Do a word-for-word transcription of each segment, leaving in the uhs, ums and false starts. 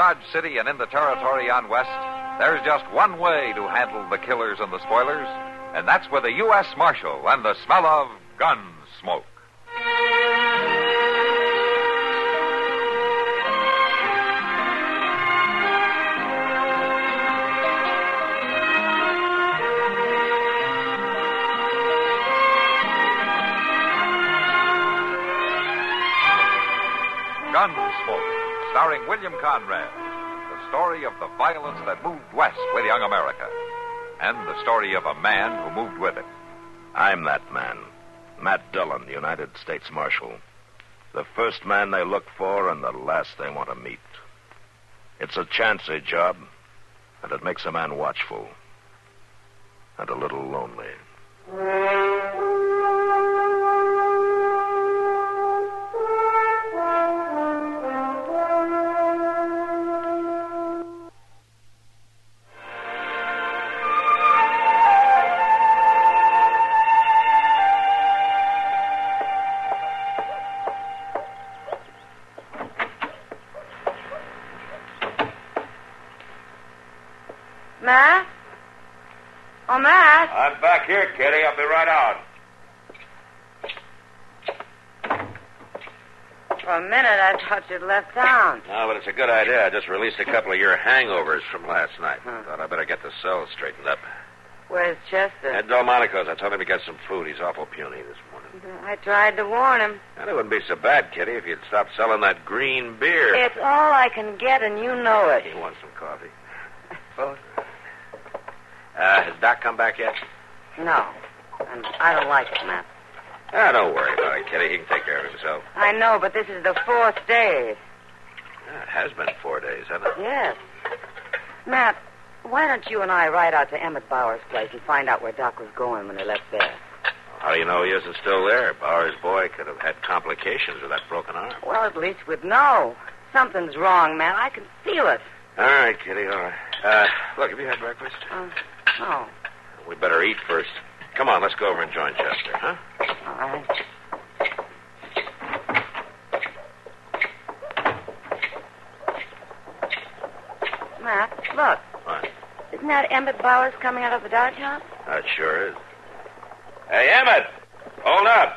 Dodge City and in the territory on west, there's just one way to handle the killers and the spoilers, and that's with a U S Marshal and the smell of gun smoke. Gunsmoke, starring William Conrad. The story of the violence that moved west with young America. And the story of a man who moved with it. I'm that man. Matt Dillon, United States Marshal. The first man they look for and the last they want to meet. It's a chancy job, and it makes a man watchful. And a little lonely. Matt? Oh, Matt? I'm back here, Kitty. I'll be right out. For a minute, I thought you'd left town. No, but it's a good idea. I just released a couple of your hangovers from last night. Huh. Thought I better get the cell straightened up. Where's Chester? At Delmonico's. I told him to get some food. He's awful puny this morning. I tried to warn him. And it wouldn't be so bad, Kitty, if you'd stop selling that green beer. It's all I can get, and you know it. He wants some coffee. Oh. Uh, has Doc come back yet? No. And I don't like it, Matt. Ah, don't worry about it, Kitty. He can take care of himself. I know, but this is the fourth day. Yeah, it has been four days, hasn't it? Yes. Matt, why don't you and I ride out to Emmett Bauer's place and find out where Doc was going when they left there? How do you know he isn't still there? Bauer's boy could have had complications with that broken arm. Well, at least we'd know. Something's wrong, Matt. I can feel it. All right, Kitty, all right. Uh, look, have you had breakfast? Uh, no. We better eat first. Come on, let's go over and join Chester, huh? All right. Matt, look. What? Isn't that Emmett Bowers coming out of the Dodge house? That sure is. Hey, Emmett! Hold up!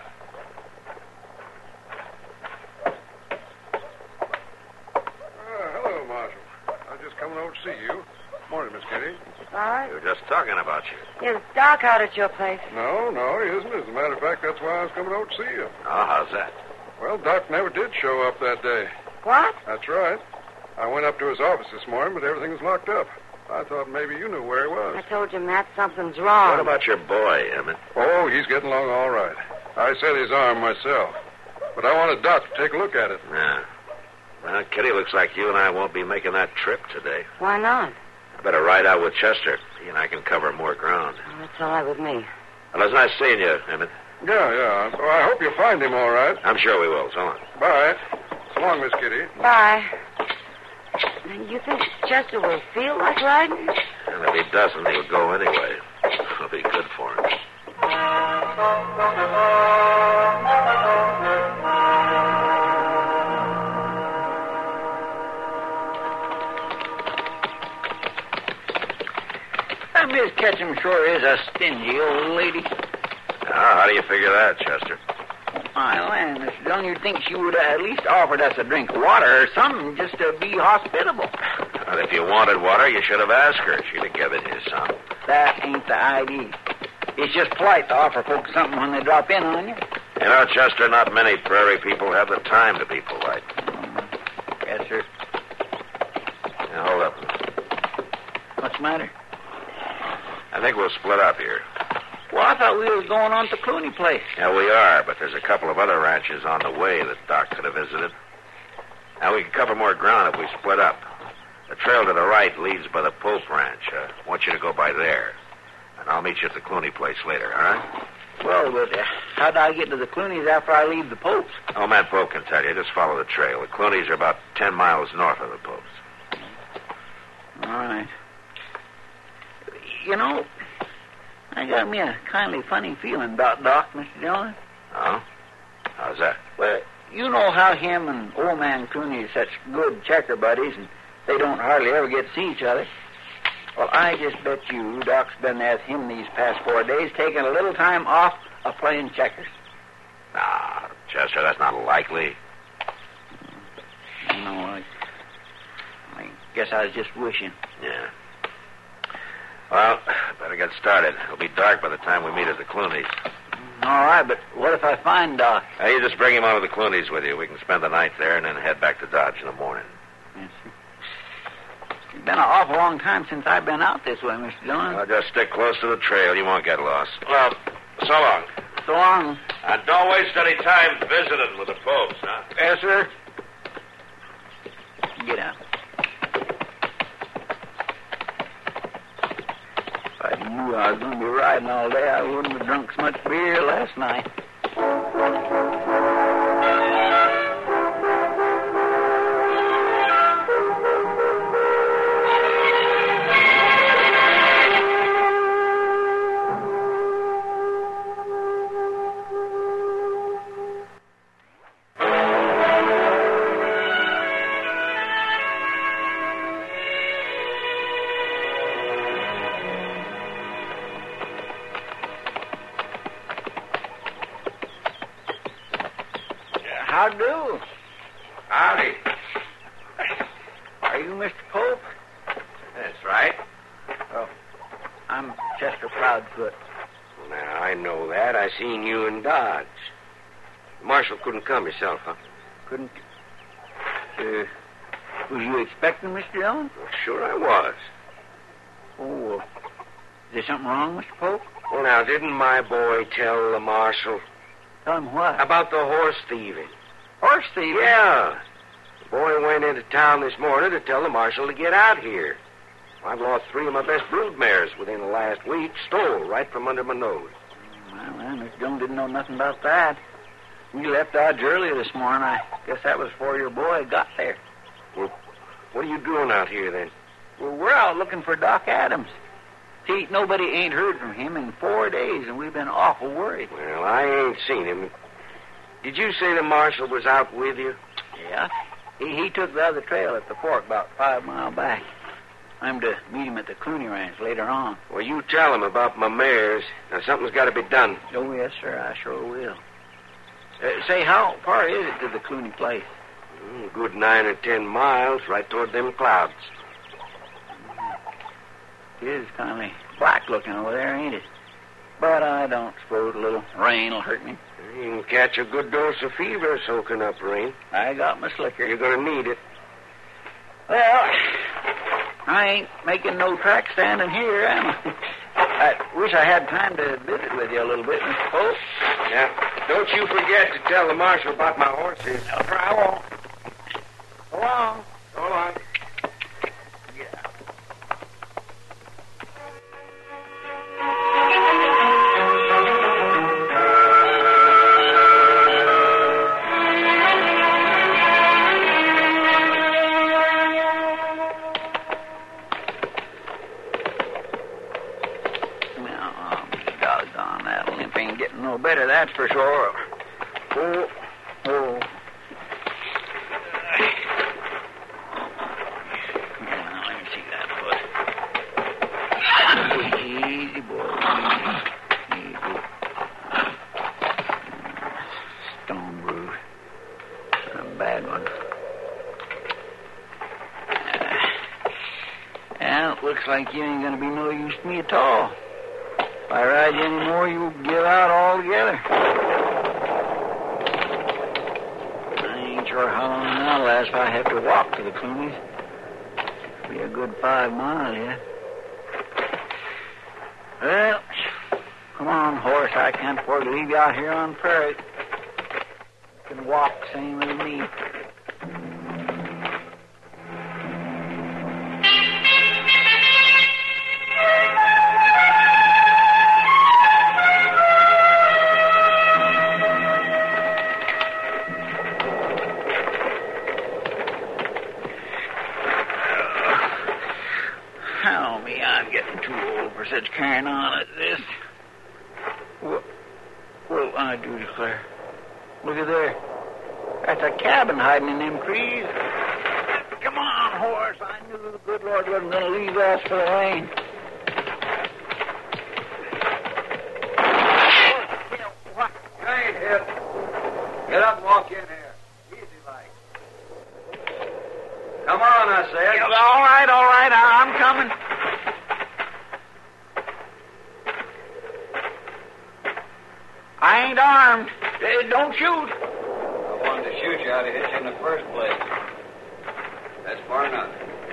Uh, hello, Marshal. I was just coming over to see you. Morning, Miss Kitty. All right. We were just talking about you. Is Doc out at your place? No, no, he isn't. As a matter of fact, that's why I was coming over to see you. Oh, how's that? Well, Doc never did show up that day. What? That's right. I went up to his office this morning, but everything was locked up. I thought maybe you knew where he was. I told you, Matt, something's wrong. What about your boy, Emmett? Oh, he's getting along all right. I set his arm myself. But I wanted Doc to take a look at it. Yeah. Well, Kitty, looks like you and I won't be making that trip today. Why not? I better ride out with Chester. He and I can cover more ground. Oh, that's all right with me. Well, it's nice seeing you, Emmett. Yeah, yeah. So I hope you'll find him all right. I'm sure we will. So long. Bye. So long, Miss Kitty. Bye. You think Chester will feel like riding? And if he doesn't, he'll go anyway. It'll be good for him. That Miss Ketchum sure is a stingy old lady. Now, how do you figure that, Chester? My land, Mister Dillon, you'd think she would have at least offered us a drink of water or something just to be hospitable. Well, if you wanted water, you should have asked her. She'd have given you some. That ain't the idea. It's just polite to offer folks something when they drop in on you. You know, Chester, not many prairie people have the time to be polite. Yes, sir. Now, hold up. What's the matter? I think we'll split up here. Well, I thought we was going on to Clooney Place. Yeah, we are, but there's a couple of other ranches on the way that Doc could have visited. Now, we can cover more ground if we split up. The trail to the right leads by the Pope Ranch. Uh, I want you to go by there. And I'll meet you at the Clooney Place later, all right? Well, but uh, how do I get to the Clooney's after I leave the Popes? Oh, Matt Pope can tell you. Just follow the trail. The Clooney's are about ten miles north of the Popes. All right. You know, I got me a kindly funny feeling about Doc, Mister Dillon. Oh? How's that? Well, you know how him and old man Clooney are such good checker buddies, and They don't hardly ever get to see each other. Well, I just bet you Doc's been there with him these past four days, taking a little time off of playing checkers. Nah, Chester, that's not likely. No, I, I guess I was just wishing. Yeah. Well, better get started. It'll be dark by the time we meet at the Clooney's. All right, but what if I find Doc? Now, you just bring him over to the Clooney's with you. We can spend the night there and then head back to Dodge in the morning. Yes, sir. It's been an awful long time since I've been out this way, Mister Dillon. Well, just stick close to the trail. You won't get lost. Well, so long. So long. And don't waste any time visiting with the folks, huh? Yes, sir. Get out. If I knew I was going to be riding all day, I wouldn't have drunk so much beer last night. How do? Howdy. Are you Mister Pope? That's right. Oh, I'm Chester Proudfoot. Well, now, I know that. I seen you in Dodge. The marshal couldn't come yourself, huh? Couldn't... Uh, was you expecting Mister Dillon? Well, sure I was. Oh, uh, is there something wrong, Mister Pope? Well, now, didn't my boy tell the marshal Tell him what? about the horse thieving? Horse thieving? Yeah. The boy went into town this morning to tell the marshal to get out here. I've lost three of my best brood mares within the last week, stole right from under my nose. Well, well, Mister Dillon didn't know nothing about that. We left Dodge earlier this morning. I guess that was before your boy got there. Well, what are you doing out here, then? Well, we're out looking for Doc Adams. See, nobody ain't heard from him in four days, and we've been awful worried. Well, I ain't seen him. Did you say the marshal was out with you? Yeah. He, he took the other trail at the fork about five mile back. I'm to meet him at the Clooney Ranch later on. Well, you tell him about my mares. Now, something's got to be done. Oh, yes, sir, I sure will. Uh, say, how far is it to the Clooney place? Mm, a good nine or ten miles, right toward them clouds. It is kind of black looking over there, ain't it? But I don't suppose a little rain will hurt me. You can catch a good dose of fever soaking up rain. I got my slicker. You're going to need it. Well, I ain't making no track standing here, am I? I wish I had time to visit with you a little bit, Mister Pope. Yeah. Don't you forget to tell the marshal about my horses. No, I won't. So long. So long. Yeah. No better, that's for sure. Oh, oh. Now, let me see that foot. Easy, boy. Easy. Easy. Stone groove. A bad one. Uh, well, it looks like you ain't going to be no use to me at all. If I ride you anymore, you'll give out altogether. I ain't sure how long that'll last if I have to walk to the Clooney's. Be a good five miles yet. Well, come on, horse. I can't afford to leave you out here on the prairie. You can walk same as me. Such carrying on as this. Well, well, I do declare. Look at there. That's a cabin hiding in them trees. Come on, horse. I the good Lord wasn't going to leave us for the rain. What? You ain't hit. Get up and walk in here. Easy like. Come on, I said. Yeah, all right, all right. I- I'm coming. I ain't armed. Uh, don't shoot. I wanted to shoot you out of hit you in the first place. That's far enough.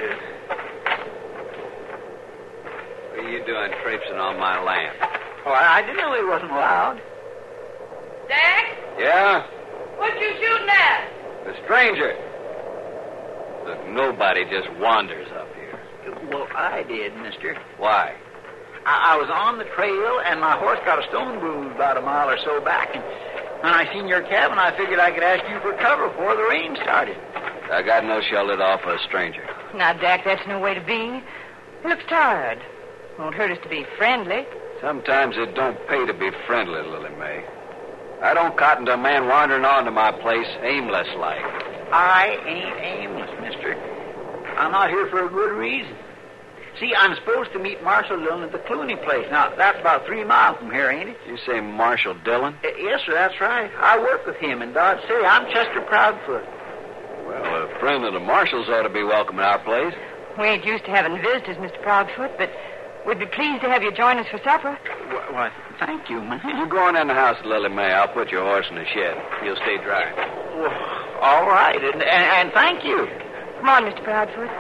What are you doing traipsing on my land? Oh, I I didn't know he wasn't allowed. Dak? Yeah? What you shooting at? The stranger. Look, nobody just wanders up here. Well, I did, mister. Why? I, I was on the trail, and my horse got a stone bruise about a mile or so back, and when I seen your cabin, I figured I could ask you for cover before the rain started. I got no shell lit off for a stranger. Now, Dak, that's no way to be. He looks tired. Won't hurt us to be friendly. Sometimes it don't pay to be friendly, Lily May. I don't cotton to a man wandering onto my place aimless like. I ain't aimless, mister. I'm out here for a good reason. See, I'm supposed to meet Marshal Dillon at the Clooney place. Now, that's about three miles from here, ain't it? You say Marshal Dillon? Uh, yes, sir, that's right. I work with him in Dodge City. I'm Chester Proudfoot. Well, a friend of the Marshals ought to be welcome at our place. We ain't used to having visitors, Mister Proudfoot, but we'd be pleased to have you join us for supper. Why, why thank you, man. You go on in the house, Lily May. I'll put your horse in the shed. He'll stay dry. Well, all right, and, and, and thank you. Come on, Mister Proudfoot.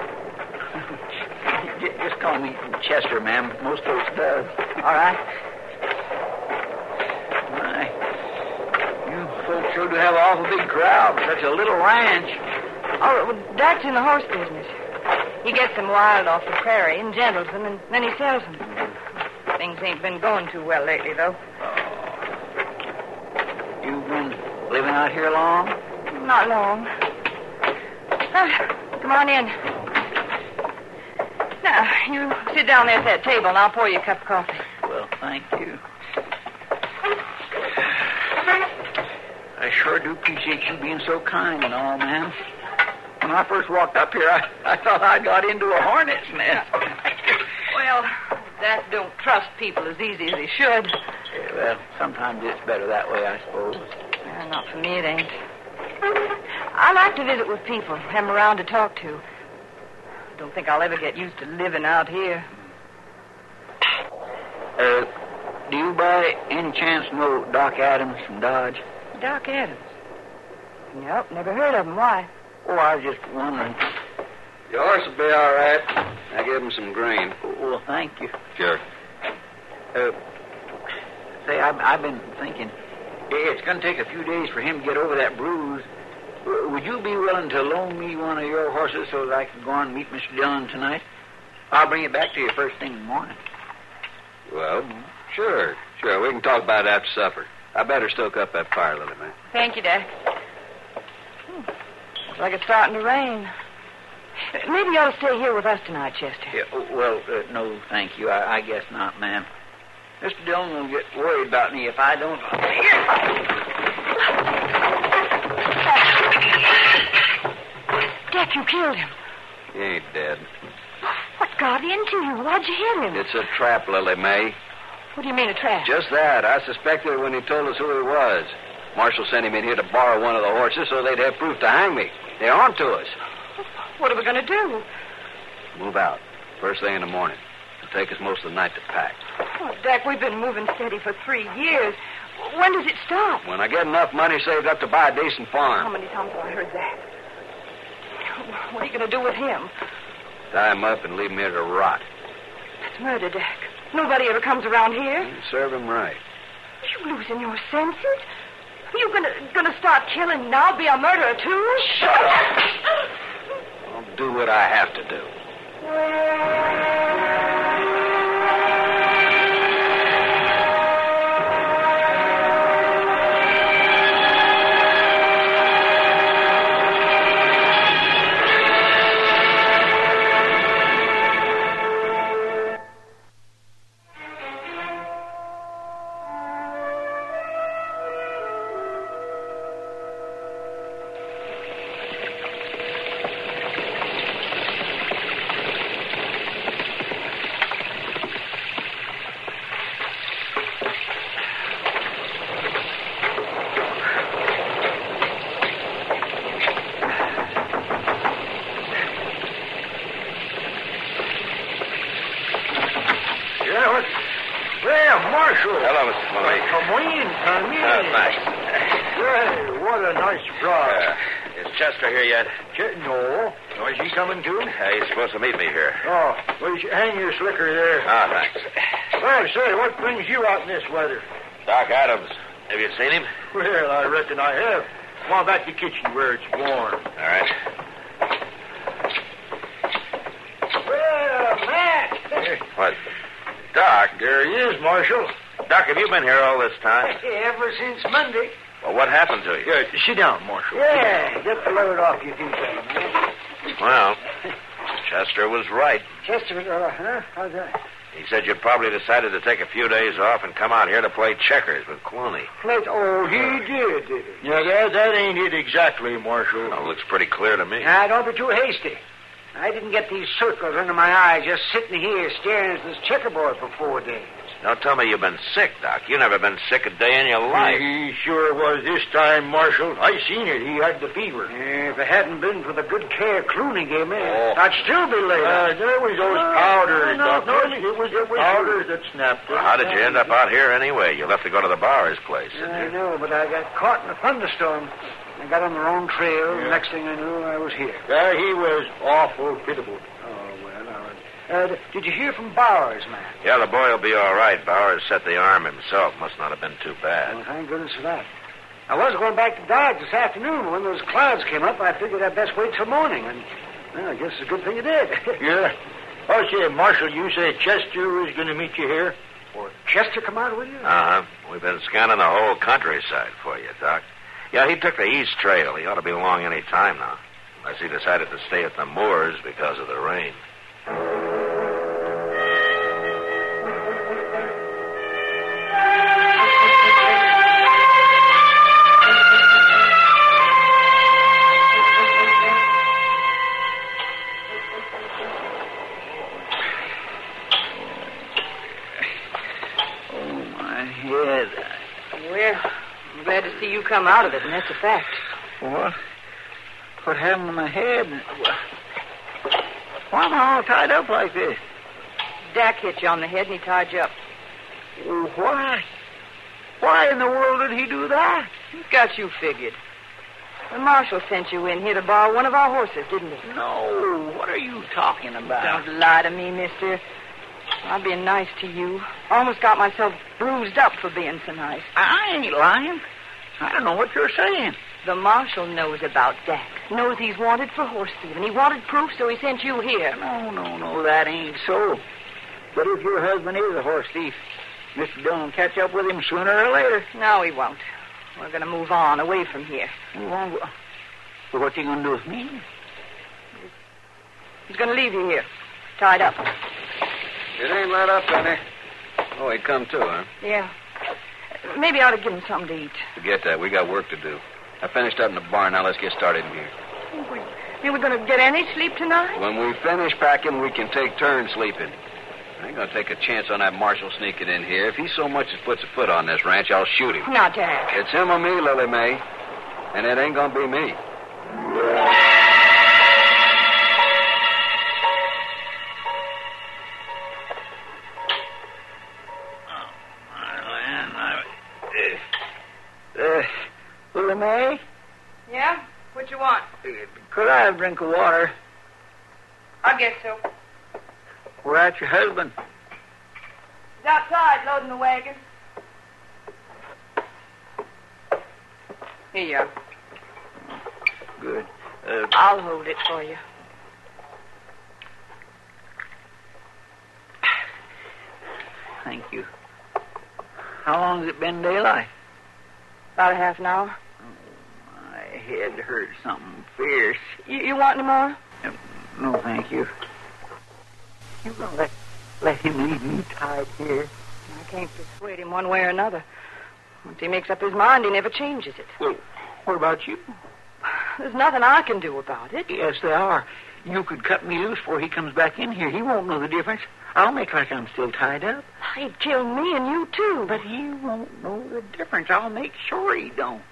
J- Just call me Chester, ma'am. Most folks does. All right. My, you folks sure do have an awful big crowd for such a little ranch. Oh, well, Dak's in the horse business. He gets them wild off the prairie and gentles them, and then he sells them. Things ain't been going too well lately, though. You've been living out here long? Not long. Ah, come on in. Now, you sit down there at that table, and I'll pour you a cup of coffee. Well, thank you. I sure do appreciate you being so kind and all, ma'am. When I first walked up here, I, I thought I got into a hornet's nest. Well, Dak don't trust people as easy as he should. Yeah, well, sometimes it's better that way, I suppose. Well, not for me, it ain't. I like to visit with people, have 'em around to talk to. Don't think I'll ever get used to living out here. Uh, do you by any chance know Doc Adams from Dodge? Doc Adams? Nope, never heard of him. Why? Oh, I was just wondering. Your horse will be all right. I give him some grain. Well, thank you. Sure. Uh, say, I've, I've been thinking, it's going to take a few days for him to get over that bruise. W- Would you be willing to loan me one of your horses so that I could go on and meet Mister Dillon tonight? I'll bring it back to you first thing in the morning. Well, sure, sure. We can talk about it after supper. I better stoke up that fire, Lily May. Thank you, Dak. Hmm. Looks like it's starting to rain. Maybe you ought to stay here with us tonight, Chester. Yeah, oh, well, uh, no, thank you. I, I guess not, ma'am. Mister Dillon will get worried about me if I don't. Dak, you killed him. He ain't dead. What got into you? Why'd you hit him? It's a trap, Lily May. What do you mean, a trap? Just that. I suspected it when he told us who he was. Marshal sent him in here to borrow one of the horses so they'd have proof to hang me. They're on to us. What are we going to do? Move out. First thing in the morning. It'll take us most of the night to pack. Oh, Dak, we've been moving steady for three years. When does it stop? When I get enough money saved up to buy a decent How farm. many times have I heard that? What are you going to do with him? Tie him up and leave him here to rot. That's murder, Dak. Nobody ever comes around here. You serve him right. You losing your senses? You gonna gonna start killing now? Be a murderer too? Shut up! I'll do what I have to do. Well, Marshal. Hello, Mister Fleming. Uh, come in, come in. Uh, thanks. Well, what a nice surprise. Uh, is Chester here yet? Ch- no. Oh, is he coming too? Uh, he's supposed to meet me here. Oh, well, you should hang your slicker there. Ah, thanks. Well, say, what brings you out in this weather? Doc Adams. Have you seen him? Well, I reckon I have. Come on back to the kitchen where it's warm. All right. Well, Matt. What? Doc, There he is, Marshal. Doc, have you been here all this time? Ever since Monday. Well, what happened to you? Good. Sit down, Marshal. Yeah, get the load off your feet, man. Well, Chester was right. Chester, uh, huh? How's that? He said you probably decided to take a few days off and come out here to play checkers with Clooney. Plate? Oh, he did, did he? Yeah, that, that ain't it exactly, Marshal. Well, looks pretty clear to me. Now, don't be too hasty. I didn't get these circles under my eyes just sitting here staring at this checkerboard for four days. Don't tell me you've been sick, Doc. You never been sick a day in your life. He sure was this time, Marshal. I seen it. He had the fever. Yeah, if it hadn't been for the good care Clooney gave me, Oh. I'd still be laid Uh, up. there was those No, powders, no, Doctor. no, it was- it was- powders that snapped it. Well, how did you end up out here anyway? You left to go to the Bowers place, didn't I you? know, but I got caught in a thunderstorm. I got on the wrong trail. The next thing I knew, I was here. Yeah, he was awful pitiable. Oh, well, all right. Uh, did you hear from Bowers, man? Yeah, the boy will be all right. Bowers set the arm himself. Must not have been too bad. Well, thank goodness for that. I was going back to Dodge this afternoon. When those clouds came up, I figured I'd best wait till morning. And, well, I guess it's a good thing you did. Yeah. Oh, say, Marshal, you say Chester was going to meet you here? Or Chester come out with you? Uh-huh. We've been scanning the whole countryside for you, Doc. Yeah, he took the east trail. He ought to be along any time now. Unless he decided to stay at the moors because of the rain. Oh, my head. Well, I'm glad to see you come out of it, and that's a fact. What? What happened to my head? Why am I all tied up like this? Dak hit you on the head, and he tied you up. Well, why? Why in the world did he do that? He's got you figured. The marshal sent you in here to borrow one of our horses, didn't he? No. What are you talking about? Don't lie to me, mister. I've been nice to you. Almost got myself bruised up for being so nice. I ain't lying. I don't know what you're saying. The marshal knows about Dak. Knows he's wanted for horse thieving. He wanted proof, so he sent you here. No, no, no, that ain't so. But if your husband is a horse thief, Mister Dillon will catch up with him sooner or later. No, he won't. We're going to move on, away from here. Move on. So what's he going to do with me? He's going to leave you here, tied up. It ain't let up any. Oh, he come too, huh? Yeah. Maybe I ought to give him something to eat. Forget that. We got work to do. I finished up in the barn. Now let's get started in here. We, think we're going to get any sleep tonight? When we finish packing, we can take turns sleeping. I ain't going to take a chance on that marshal sneaking in here. If he so much as puts a foot on this ranch, I'll shoot him. Now, Dak. It's him or me, Lily Mae. And it ain't going to be me. Uh, Lily Mae, Yeah? What you want? could I have a drink of water? I guess so. We're at your husband. He's outside loading the wagon. Here you are. Good. Uh, I'll hold it for you. thank you. How long has it been daylight? About a half an hour. My head hurts something fierce. You, you want any more? No, thank you. You gonna let let him leave me tied here? I can't persuade him one way or another. Once he makes up his mind, he never changes it. Well, what about you? There's nothing I can do about it. Yes, there are. You could cut me loose before he comes back in here. He won't know the difference. I'll make like I'm still tied up. He'd kill me and you, too. But he won't know the difference. I'll make sure he don't.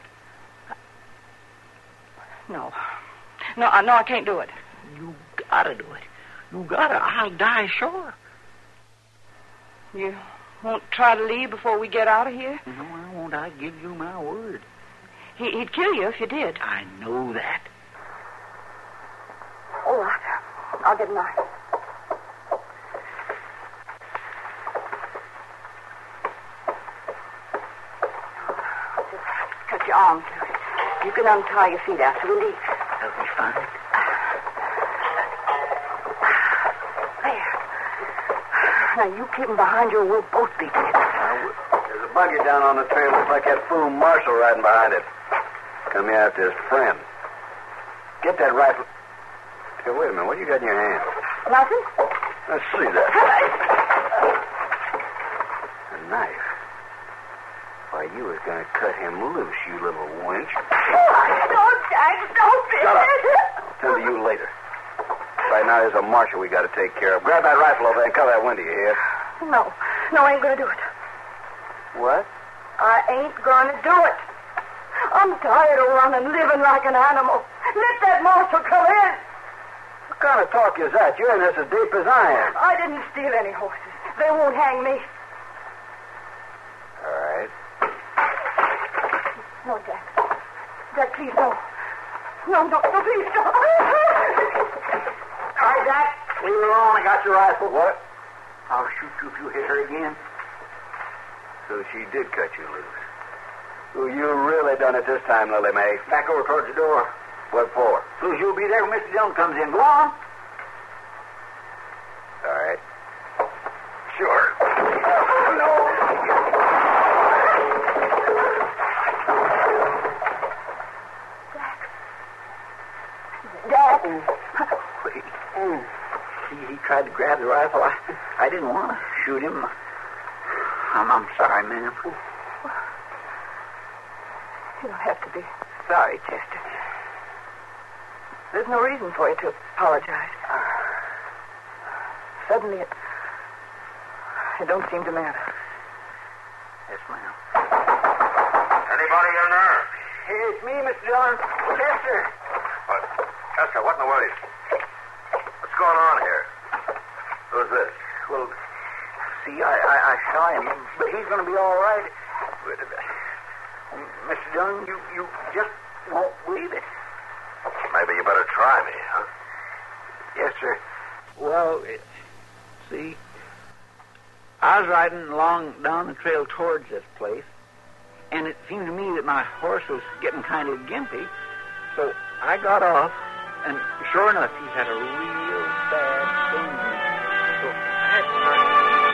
No. No, I, no, I can't do it. You gotta do it. You gotta. I'll die sure. You Won't try to leave before we get out of here? No, I won't. I give you my word. He, he'd kill you if you did. I know that. All right. I'll get a knife. Just cut your arms loose. You can untie your feet after we leave. That'll be fine. There. Now, you keep him behind you or we'll both be dead. There's a buggy down on the trail. Looks like that fool Marshall riding behind it. Come here after his friend. Get that rifle. Hey, wait a minute. What do you got in your hand? Nothing? Let's see that. A knife. Why, you was going to cut him loose, you little wench. Don't, Jack. Don't be. Shut up. I'll tend to you later. Right now, there's a marshal we got to take care of. Grab that rifle over there and cover that window, you hear? No. No, I ain't going to do it. What? I ain't going to do it. I'm tired of running, living like an animal. Let that marshal come in. What kind of talk is that? You're in this as deep as I am. I didn't steal any horses. They won't hang me. All right. No, Jack. Jack, please, no. No, no, no, please, no. All right, Jack. Leave her alone. I got your rifle. What? I'll shoot you if you hit her again. So she did cut you loose. Well, you really done it this time, Lily Mae. Back over towards the door. What for? So you'll be there when Mister Dillon comes in. Go on. All right. Sure. Jack. Wait. He, he tried to grab the rifle. I, I didn't want to shoot him. I'm, I'm sorry, ma'am. You don't have to be sorry, Chester. There's no reason for you to apologize. Suddenly, it, it don't seem to matter. Yes, ma'am. Anybody in there? Hey, it's me, Mister Dillon. Chester. What? Chester, what in the world? What's going on here? Who's this? Well, see, I, I, I shot him, but he's going to be all right. But, uh, Mister Dillon, you, you just won't believe it. Maybe you better try me, huh? Yes, sir. Well, it, see, I was riding along down the trail towards this place, and it seemed to me that my horse was getting kind of gimpy, so I got off, and sure enough, he had a real bad thing. So I had to start.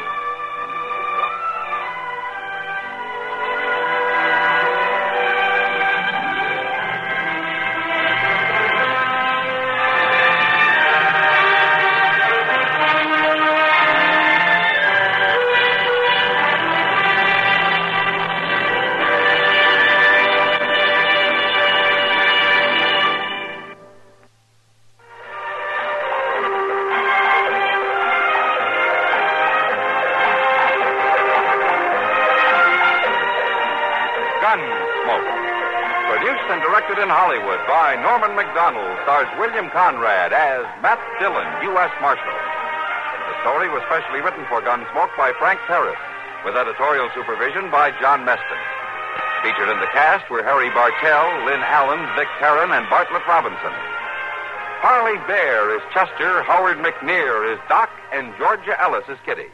In Hollywood by Norman McDonald, stars William Conrad as Matt Dillon, U S Marshal. The story was specially written for Gunsmoke by Frank Paris, with editorial supervision by John Meston. Featured in the cast were Harry Bartell, Lynn Allen, Vic Perrin, and Bartlett Robinson. Harley Bear is Chester, Howard McNear is Doc, and Georgia Ellis is Kitty.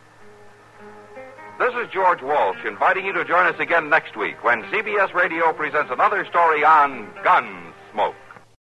This is George Walsh inviting you to join us again next week when C B S Radio presents another story on Gunsmoke.